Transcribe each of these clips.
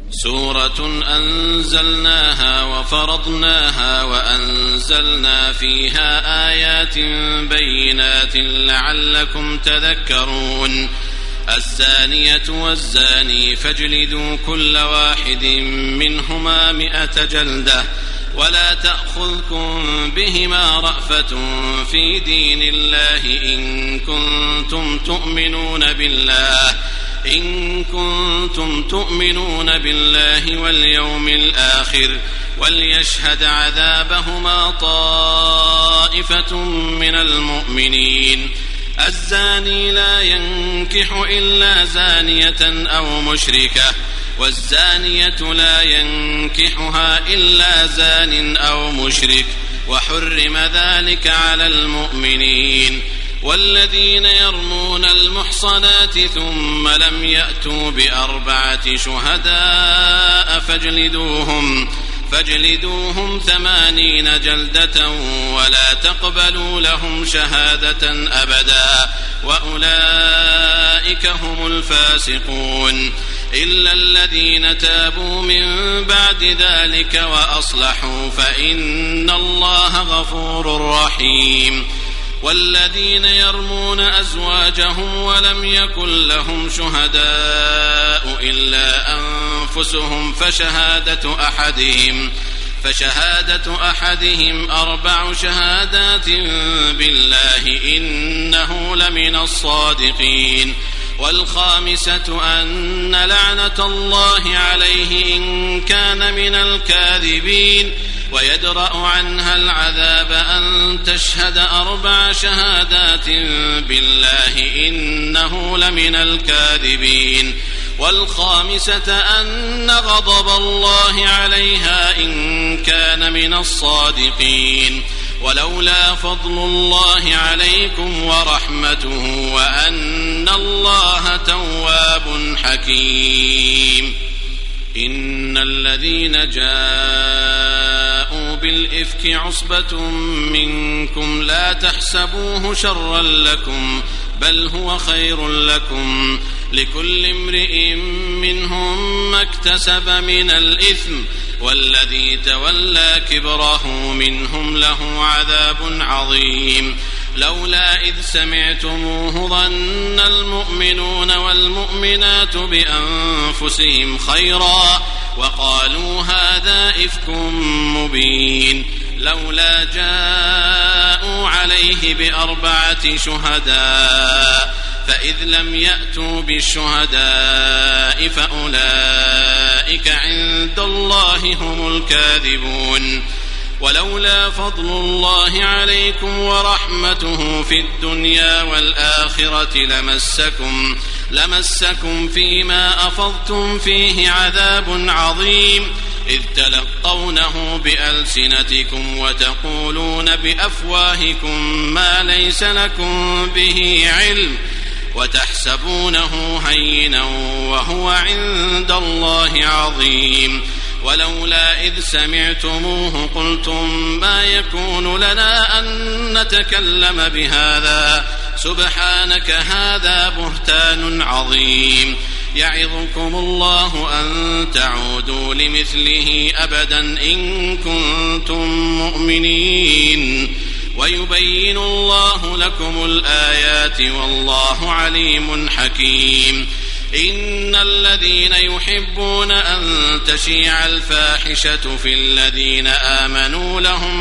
سورة أنزلناها وفرضناها وأنزلنا فيها آيات بينات لعلكم تذكرون. الزانية والزاني فاجلدوا كل واحد منهما 100 جلدة ولا تأخذكم بهما رأفة في دين الله إن كنتم تؤمنون بالله واليوم الآخر وليشهد عذابهما طائفة من المؤمنين. الزاني لا ينكح إلا زانية أو مشركة والزانية لا ينكحها إلا زان أو مشرك وحرم ذلك على المؤمنين. والذين يرمون المحصنات ثم لم يأتوا ب4 شهداء فاجلدوهم 80 جلدة ولا تقبلوا لهم شهادة أبدا وأولئك هم الفاسقون إلا الذين تابوا من بعد ذلك وأصلحوا فإن الله غفور رحيم. والذين يرمون أزواجهم ولم يكن لهم شهداء إلا أنفسهم فشهادة أحدهم 4 شهادات بالله إنه لمن الصادقين. والخامسة أن لعنة الله عليه إن كان من الكاذبين ويدرأ عنها العذاب أن تشهد 4 شهادات بالله إنه لمن الكاذبين. والخامسة أن غضب الله عليها إن كان من الصادقين. ولولا فضل الله عليكم ورحمته وأن الله تواب حكيم. إن الذين جاءوا بالإفك عصبة منكم لا تحسبوه شرا لكم بل هو خير لكم لكل امرئ منهم ما اكتسب من الإثم والذي تولى كبره منهم له عذاب عظيم. لولا إذ سمعتموه ظن المؤمنون والمؤمنات بأنفسهم خيرا وقالوا هذا إفك مبين. لولا جاءوا عليه ب4 شهداء فإذ لم يأتوا بالشهداء فأولئك عند الله هم الكاذبون. ولولا فضل الله عليكم ورحمته في الدنيا والآخرة لمسكم فيما أفضتم فيه عذاب عظيم إذ تلقونه بألسنتكم وتقولون بأفواهكم ما ليس لكم به علم وتحسبونه هينا وهو عند الله عظيم. ولولا إذ سمعتموه قلتم ما يكون لنا أن نتكلم بهذا سبحانك هذا بهتان عظيم. يعظكم الله أن تعودوا لمثله أبدا إن كنتم مؤمنين ويبين الله لكم الآيات والله عليم حكيم. إن الذين يحبون أن تشيع الفاحشة في الذين آمنوا لهم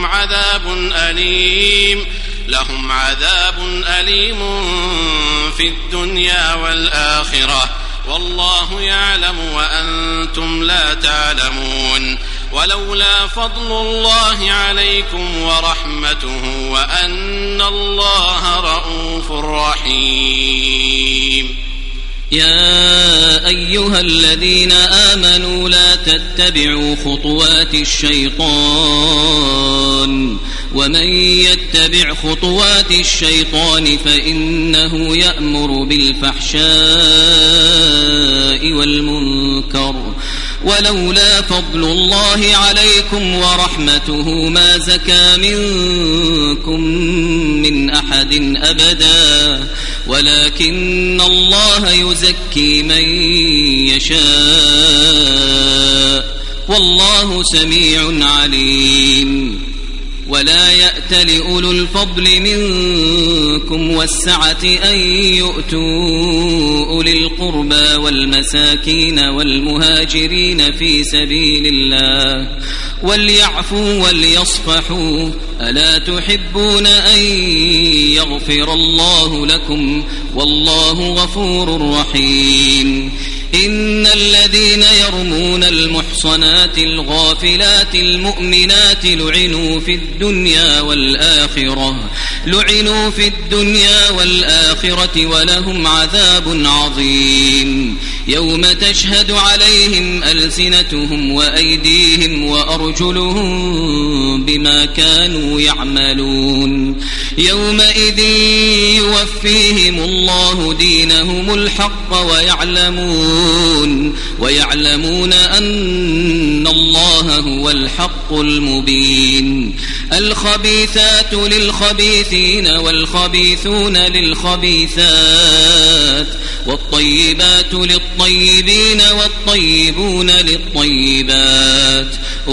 عذاب أليم في الدنيا والآخرة والله يعلم وأنتم لا تعلمون. ولولا فضل الله عليكم ورحمته وأن الله رؤوف رحيم. يا أيها الذين آمنوا لا تتبعوا خطوات الشيطان ومن يتبع خطوات الشيطان فإنه يأمر بالفحشاء والمنكر. ولولا فضل الله عليكم ورحمته ما زكى منكم من أحد أبدا ولكن الله يزكي من يشاء والله سميع عليم. ولا يأتل أولو الفضل منكم والسعة أن يؤتوا أولي القربى والمساكين والمهاجرين في سبيل الله وليعفوا وليصفحوا ألا تحبون أن يغفر الله لكم والله غفور رحيم. إن الذين يرمون المحصنات الغافلات المؤمنات لعنوا في الدنيا والآخرة ولهم عذاب عظيم. يوم تشهد عليهم ألسنتهم وأيديهم وأرجلهم بما كانوا يعملون. يومئذ يوفيهم الله دينهم الحق ويعلمون أن الله هو الحق المبين. الخبيثات للخبيثين والخبيثون للخبيثات والطيبات للطيبين والطيبون للطيبات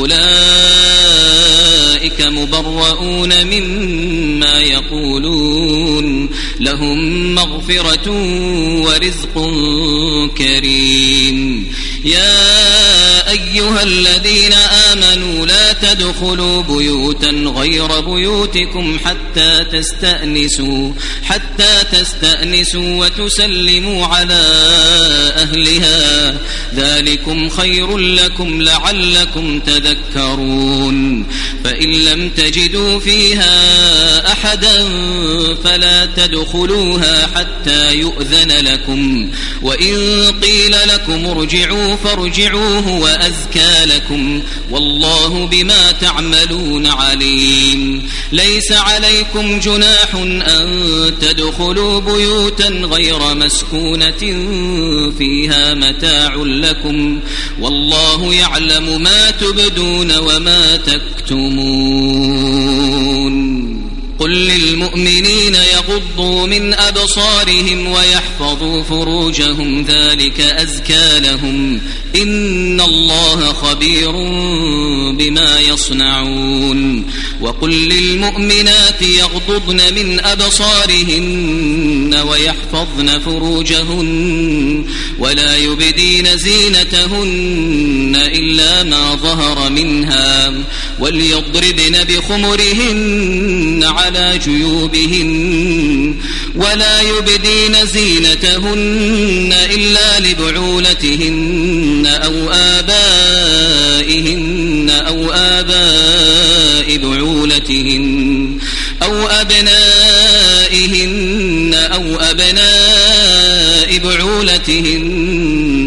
أولئك مبرؤون مما يقولون لهم مغفرة ورزق كريم. يا أيها الذين آمنوا لا تدخلوا بيوتا غير بيوتكم حتى تستأنسوا وتسلموا على أهلها ذلكم خير لكم لعلكم تذكرون. فإن لم تجدوا فيها أحدا فلا تدخلوها حتى يؤذن لكم وإن قيل لكم ارجعوا فارجعوا هو أزكى لكم والله بما تعملون عليم. ليس عليكم جناح أن تدخلوا بيوتا غير مسكونة فيها متاع لكم والله يعلم ما تبدون وما تكتمون. قل للمؤمنين يغضوا من أبصارهم ويحفظوا فروجهم ذلك أزكى لهم إن الله خبير بما يصنعون. وقل للمؤمنات يغضضن من أبصارهن ويحفظن فروجهن ولا يبدين زينتهن إلا ما ظهر منها وليضربن بخمرهن على جيوبهن ولا يبدين زينتهن إلا لبعولتهن أو آباء بعولتهن أو أبنائهن أو أبناء بعولتهن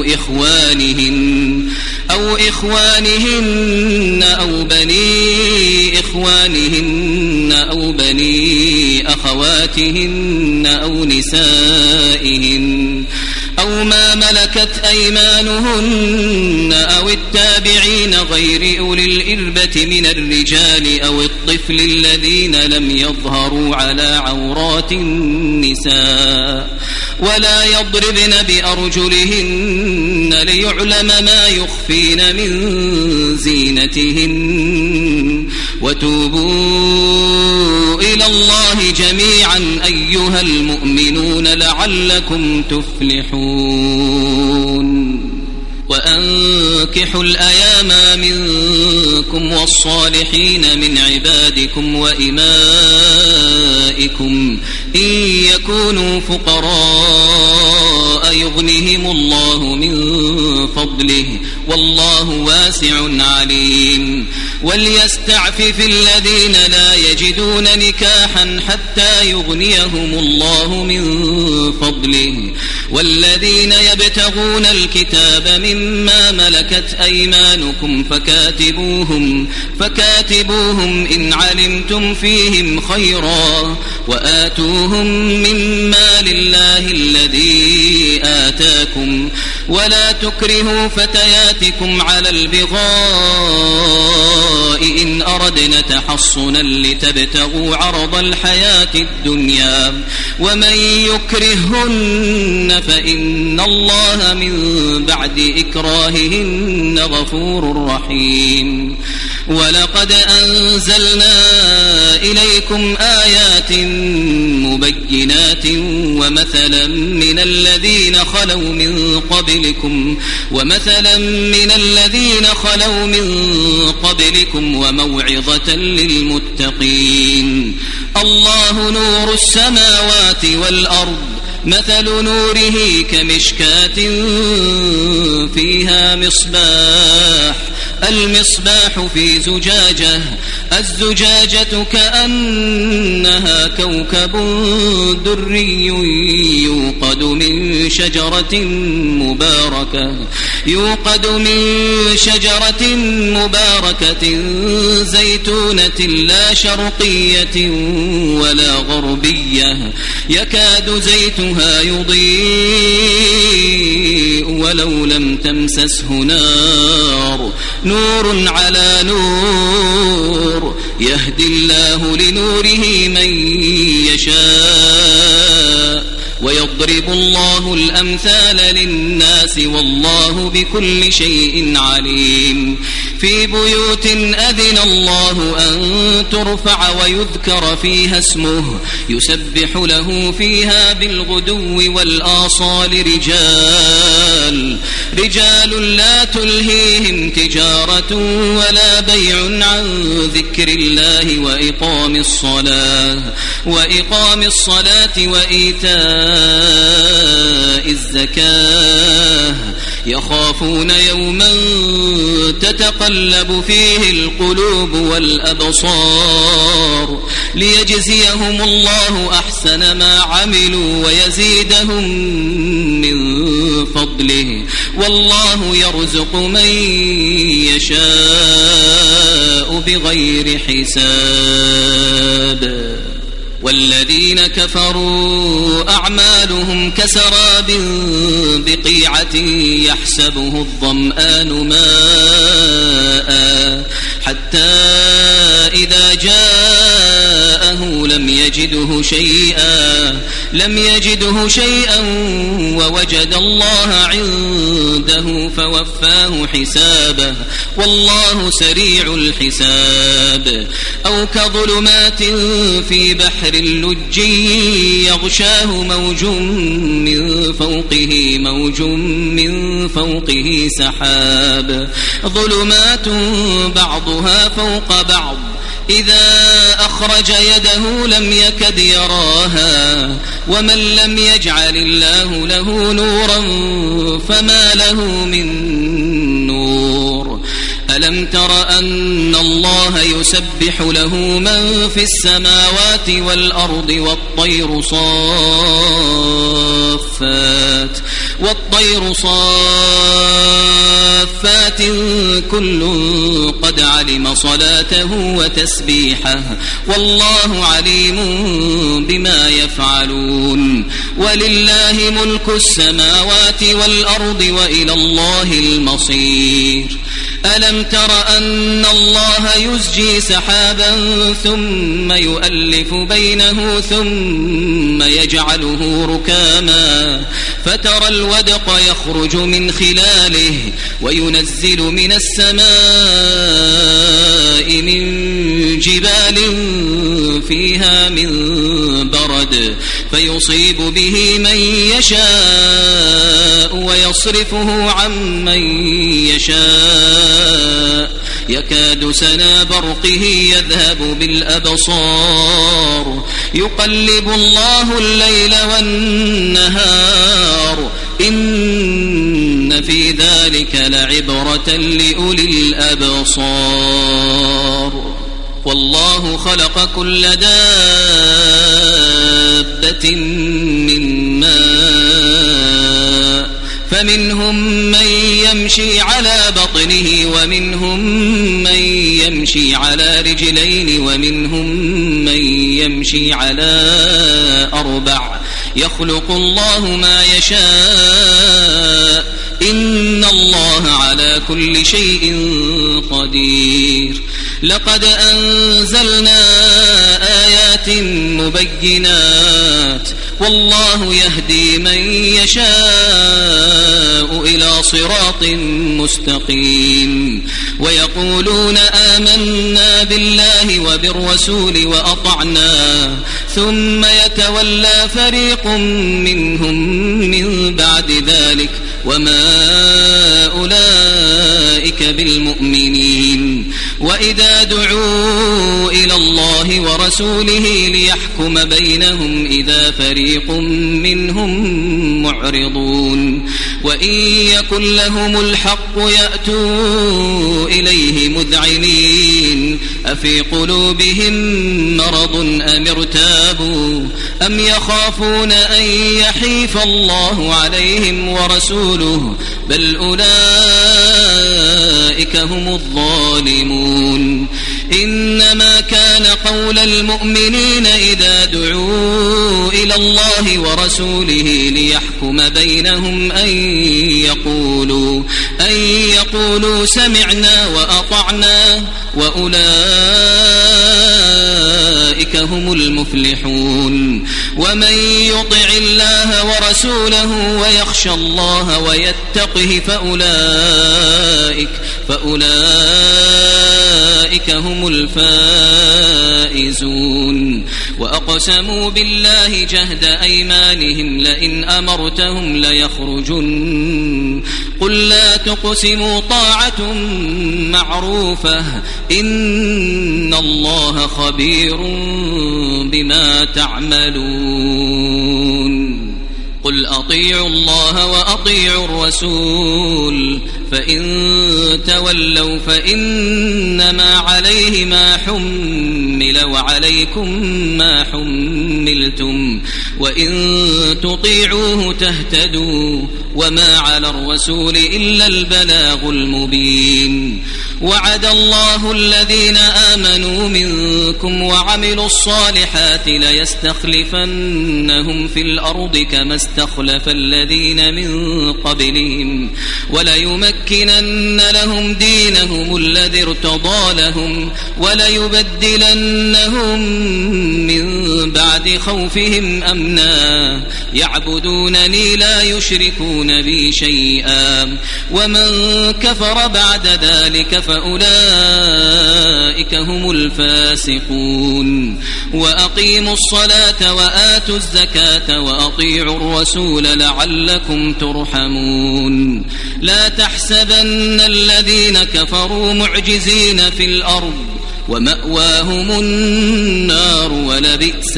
أو إخوانهن أو بني إخوانهن أو بني أخواتهن أو نسائهن أو ما ملكت أيمانهن أو التابعين غير أولي الإربة من الرجال أو الطفل الذين لم يظهروا على عورات النساء ولا يضربن بأرجلهن ليعلم ما يخفين من زينتهن. وتوبوا إلى الله جميعا أيها المؤمنون لعلكم تفلحون. وأنكحوا الأيام منكم والصالحين من عبادكم وإمائكم إن يكونوا فقراء يغنهم الله من فضله والله واسع عليم. وليستعفف الذين لا يجدون نكاحا حتى يغنيهم الله من فضله والذين يبتغون الكتاب مما ملكت أيمانكم فكاتبوهم إن علمتم فيهم خيرا وآتوهم مما لله الذي آتاكم ولا تكرهوا فتياتكم على البغاء إن أردنا تحصنا لتبتغوا عرض الحياة الدنيا ومن يكرههن فإن الله من بعد إكراههن غفور رحيم. ولقد أنزلنا إليكم آيات مبينات ومثلا من الذين خلوا من قبلكم وموعظة للمتقين. الله نور السماوات والأرض مثل نوره كمشكاة فيها مصباح المصباح في زجاجة الزجاجة كأنها كوكب دري يوقد من شجرة مباركة زيتونة لا شرقية ولا غربية يكاد زيتها يضيء ولو لم تمسسه نور على نور يهدي الله لنوره من يشاء ويضرب الله الأمثال للناس والله بكل شيء عليم. في بيوت أذن الله أن ترفع ويذكر فيها اسمه يسبح له فيها بالغدو والآصال رجال لا تلهيهم تجارة ولا بيع عن ذكر الله وإقام الصلاة وإيتاء الزكاة يخافون يوما تتقلب فيه القلوب والأبصار ليجزيهم الله أحسن ما عملوا ويزيدهم من فضله والله يرزق من يشاء بغير حساب. والذين كفروا أعمالهم كسراب بقيعة يحسبه الظمآن ماء حتى إذا جاءه لم يجده شيئا ووجد الله عنده فوفاه حسابه والله سريع الحساب. أو كظلمات في بحر اللج يغشاه موج من فوقه سحاب ظلمات بعضها فوق بعض إذا أخرج يده لم يكد يراها ومن لم يجعل الله له نورا فما له من نور. ألم تر أن الله يسبح له من في السماوات والأرض والطير صافات كل قد علم صلاته وتسبيحه والله عليم بما يفعلون. ولله ملك السماوات والأرض وإلى الله المصير. ألم تر أن الله يزجي سحابا ثم يؤلف بينه ثم يجعله ركاما فترى الودق يخرج من خلاله وينزل من السماء من جبال فيها من برد فيصيب به من يشاء ويصرفه عن من يشاء يكاد سنا برقه يذهب بالأبصار يقلب الله الليل والنهار إن في ذلك لعبرة لأولي الأبصار. والله خلق كل دابة من ماء فمنهم من يمشي على بطنه ومنهم من يمشي على رجلين ومنهم من يمشي على أربع يخلق الله ما يشاء الله على كل شيء قدير. لقد أنزلنا آيات مبينات والله يهدي من يشاء إلى صراط مستقيم. ويقولون آمنا بالله وبالرسول وأطعنا ثم يتولى فريق منهم من بعد ذلك وما أولئك بالمؤمنين. وإذا دعوا إلى الله ورسوله ليحكم بينهم إذا فريق منهم معرضون. وإن يكن لهم الحق يأتوا إليه مذعنين أفي قلوبهم مرض أم ارتابوا أم يخافون أن يحيف الله عليهم ورسوله بل أولئك هم الظالمون. إنما كان قول المؤمنين إذا دعوا إلى الله ورسوله ليحكم بينهم أن يقولوا سمعنا وأطعنا وأولئك هم المفلحون. ومن يطع الله ورسوله ويخشى الله ويتقه فأولئك هم الفائزون. وأقسموا بالله جهد أيمانهم لئن أمرتهم ليخرجن قل لا تقسموا طاعة معروفة إن الله خبير بما تعملون. قل أطيعوا الله وأطيعوا الرسول فإن تولوا فإنما عليه ما حمل وعليكم ما حملتم وإن تطيعوه تهتدوا وما على الرسول إلا البلاغ المبين. وعد الله الذين آمنوا منكم وعملوا الصالحات ليستخلفنهم في الأرض كما استخلف الذين من قبلهم وليمكنن لهم دينهم الذي ارتضى لهم وليبدلنهم من بعد خوفهم أمنا يعبدونني لا يشركون بي شيئا ومن كفر بعد ذلك فأولئك هم الفاسقون. وأقيموا الصلاة وآتوا الزكاة وأطيعوا الرسول لعلكم ترحمون. لا تحسبن الذين كفروا معجزين في الأرض ومأواهم النار ولبئس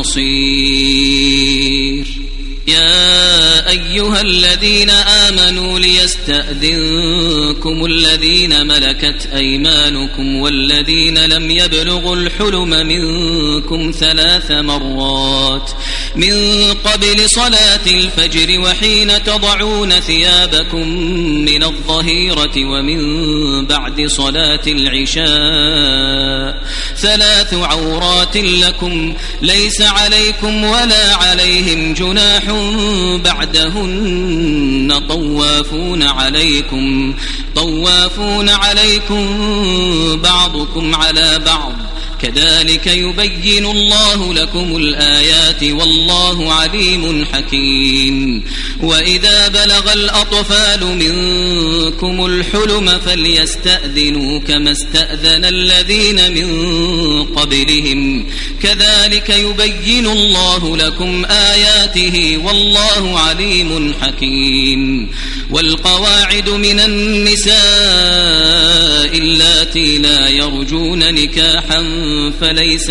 المصير. يا أيها الذين آمنوا ليستأذنكم الذين ملكت أيمانكم والذين لم يبلغوا الحلم منكم 3 مرات من قبل صلاة الفجر وحين تضعون ثيابكم من الظهيرة ومن بعد صلاة العشاء 3 عورات لكم ليس عليكم ولا عليهم جناح بعدهن طوافون عليكم بعضكم على بعض كذلك يبين الله لكم الآيات والله عليم حكيم. وإذا بلغ الأطفال منكم الحلم فليستأذنوا كما استأذن الذين من قبلهم كذلك يبين الله لكم آياته والله عليم حكيم. والقواعد من النساء اللاتي لا يرجون نكاحا فليس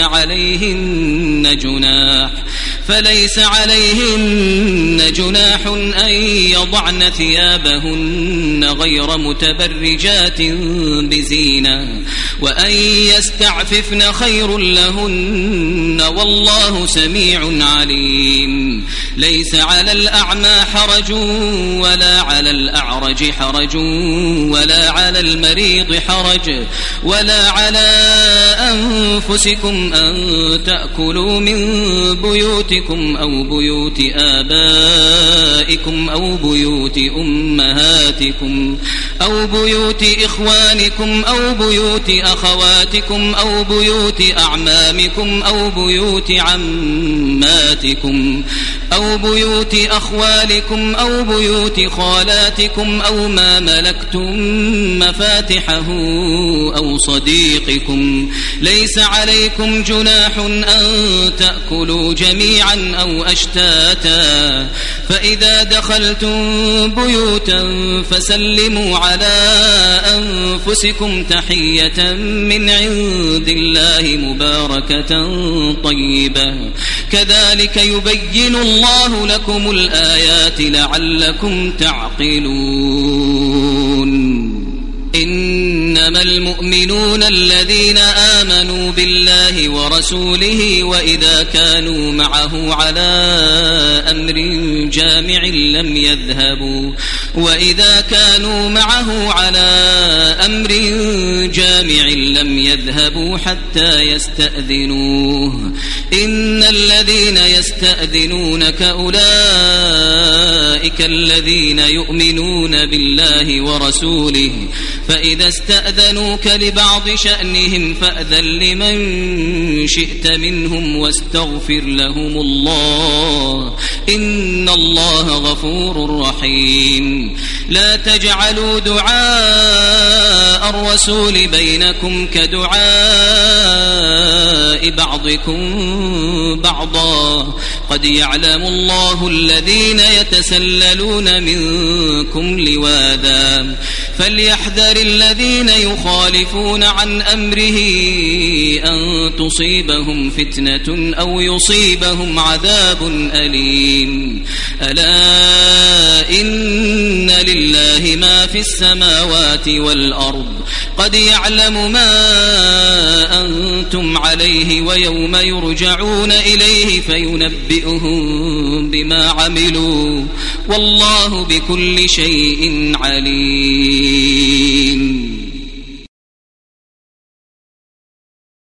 عليهن جناح أن يضعن ثيابهن غير متبرجات بزينة وأن يستعففن خير لهن والله سميع عليم. ليس على الأعمى حرج ولا على الأعرج حرج ولا على المريض حرج ولا على أنفسكم أن تأكلوا من بيوتكم بيوتكم أو بيوت آبائكم أو بيوت أمهاتكم أو بيوت إخوانكم أو بيوت أخواتكم أو بيوت أعمامكم أو بيوت عماتكم أو بيوت أخوالكم أو بيوت خالاتكم أو ما ملكتم مفاتحه أو صديقكم. ليس عليكم جناح أن تأكلوا جميعا أو أشتاتا، فإذا دخلتم بيوتا فسلموا على أنفسكم تحية من عند الله مباركة طيبة، كذلك يبين الله لكم الآيات لعلكم تعقلون. إنما المؤمنون الذين آمنوا بالله ورسوله وإذا كانوا معه على أمر جامع لم يذهبوا حتى يستأذنوه. إن الذين يستأذنونك أولئك الذين يؤمنون بالله ورسوله، فإذا استأذنوك لبعض شأنهم فأذن لمن شئت منهم واستغفر لهم الله، إن الله غفور رحيم. لا تجعلوا دعاء الرسول بينكم كدعاء بعضكم بعضا، قد يعلم الله الذين يتسللون منكم لواذا، فليحذر الذين يخالفون عن أمره أن تصيبهم فتنة أو يصيبهم عذاب أليم. ألا إن لله ما في السماوات والأرض، قد يعلم ما أنتم عليه ويوم يرجعون إليه فينبئهم بما عملوا، والله بكل شيء عليم.